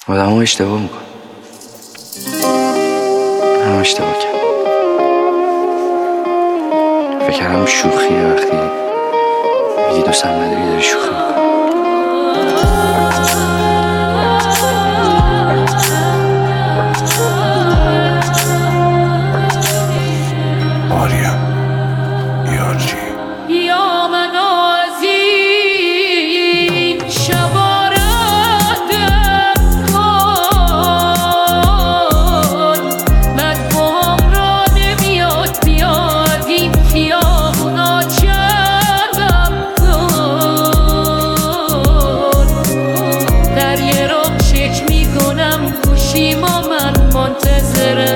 آدم ها اشتباه میکن. من اشتباه کردم. فکر کردم شوخیه وقتی میگی دوستم نداری داری شوخی میکن. آریم یارجی یا من از این شبا ردم کن، من باهم را نمیاد بیاد این خیابونا چربم کن. در یه راه چک میکنم گوشیما من منتظر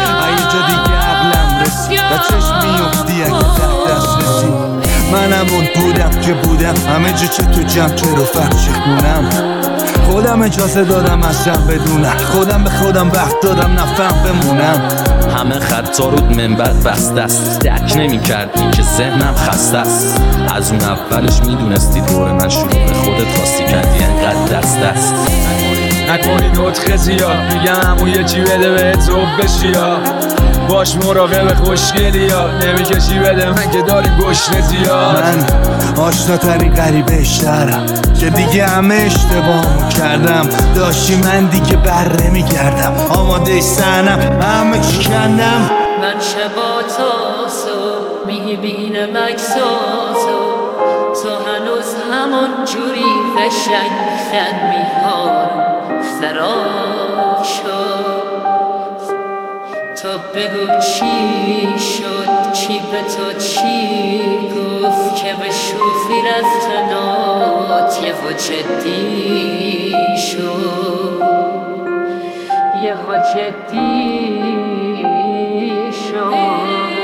و چشم میفتی اگه ده دست رسی. منم اون بودم که بودم همه جا چه تو جمع چه رو فرشی خونم. خودم اجازه دادم اصلا بدونم، خودم به خودم وقت دادم نفهم بمونم. همه خطا رود منبر بسته است، درک نمی کردی که ذهنم خسته است. از اون اولش میدونستی دور من شروع به خودت راستی کردی انقدر دست است. نکنی نطخه زیاد میگم اون یکی بده بهت زوب بشی یا باش مراقب خوشگلی ها نمیکشی بده من که داری گشنه زیاد. من آشناترین غریبه شهرم که دیگه همه اشتباهمو کردم. داشتی من دیگه بر نمیگردم آماده سنم همه چی کندم. من شبا تا صبح میبینم اکساتو، تو هنوز همون جوری قشنگ خند میهارم خراب شد. تو بگو چی شد، چی به تو چی گفت که به شوخی رفتنات یه و جدی شد، یه و جدی شد.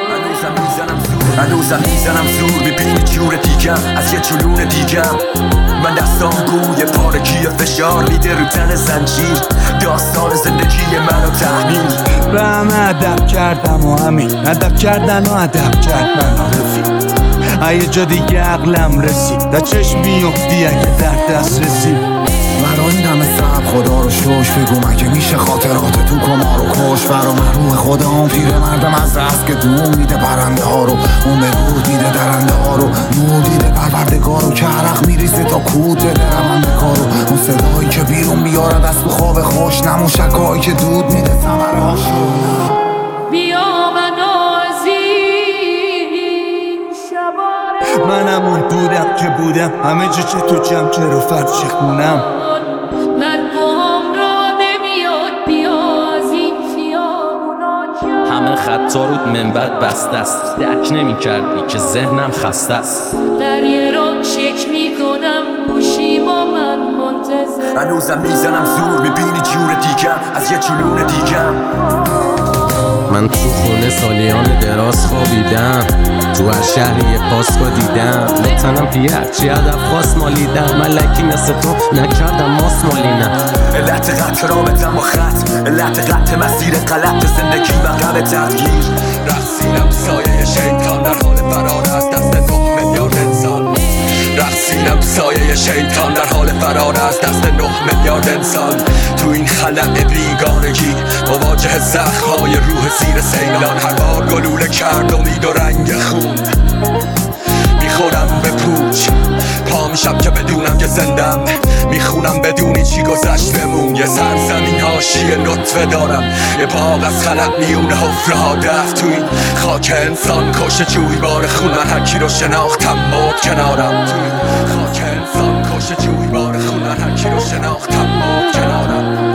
هنوزم میزنم زور میبینی جور دیگم از یه جنون دیگم. من دستام گوی پارگی فشار میده رو تن زنجیر، داستان زندگی منو تحمیل. به همه ادب کردم و همین ادب کردن و ادب کرد منو رفیق. یه جا دیگه عقلم رسید در چشم میفتی اگه در دست رسید. برا این همه صبر خدا رو شوش بگو مگه میشه خاطرات تو کما رو کش. برا محروم خدا اون پیر مردم از دست که دوم میده پرنده ها رو، اون به نور دیده درنده ها رو، نور دیده پروردگار رو که عرق میریزه تا کود بده رونده کارو. اون صدایی که بیرون میارد از تو خواب خوش، نمون شکایی که دود میده ثمره هاشو. بیا من از این شبا منم اون بودم که بودم همه جا چه تو جمع چه رو فرشی خونم. من باهم را نمیاد بیاد این خیابونا همه خطا رود منبر بسته است، درک نمی کردی که ذهنم خسته است. در یه راه چک میکنم گوشیما من منتظر. هنوزم میزنم زور میبینی جور دیگم از یه جنون دیگم. من تو خونه سالیان دراز خوابیدم، تو هر شهری یه پاسکا دیدم. لطنم پیه هرچی هدف خواست مالیدم، ملکی مثل تو نکردم ماس مالینم. علت قطع رابطم با خط، علت قطع مسیر غلط زندگی و غم تغییر. رقصیدم سایه شیطان در حال فرار از دست 9 میلیارد انسان. رقصیدم سایه شیطان در حال فرار از دست 9 میلیارد انسان. تو این خلأ بیگانگی مواجه زخم‌های روح زیر سیلان. هر بار گلوله کرد امید و رنگ خون، میخورم به پوچ پا میشم که بدونم که زندم. میخونم بدونی چی گذشتمون. یه سرزمین حاشیه نطفه دارم، یه باغ از خلق میونه حفره ها دفت. تو این خاک انسان کشته جویبار خون، من هرکی رو شناختم مرد کنارم. تو این خاک انسان کشته جویبار خون، من هرکی رو شناختم مرد کنارم.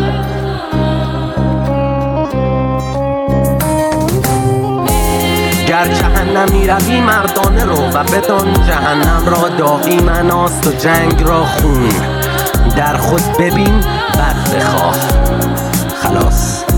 گر جهنمی روی مردانه رو و بدان جهنم را داغی مناست و جنگ را خون. در خود ببین بعد بخواه خلاص.